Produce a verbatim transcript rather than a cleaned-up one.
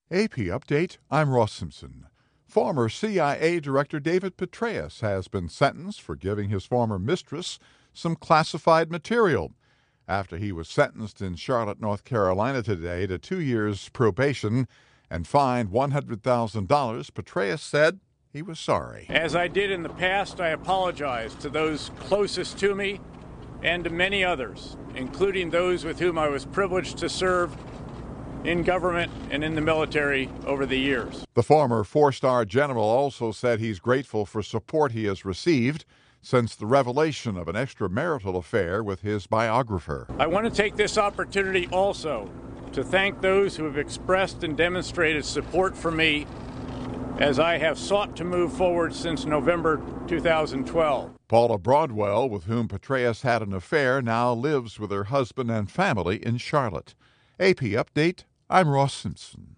A P Update, I'm Ross Simpson. Former C I A Director David Petraeus has been sentenced for giving his former mistress some classified material. After he was sentenced in Charlotte, North Carolina today to two years probation and fined one hundred thousand dollars, Petraeus said he was sorry. As I did in the past, I apologize to those closest to me and to many others, including those with whom I was privileged to serve in government and in the military over the years. The former four-star general also said he's grateful for support he has received since the revelation of an extramarital affair with his biographer. I want to take this opportunity also to thank those who have expressed and demonstrated support for me as I have sought to move forward since November two thousand twelve. Paula Broadwell, with whom Petraeus had an affair, now lives with her husband and family in Charlotte. A P Update, I'm Ross Simpson.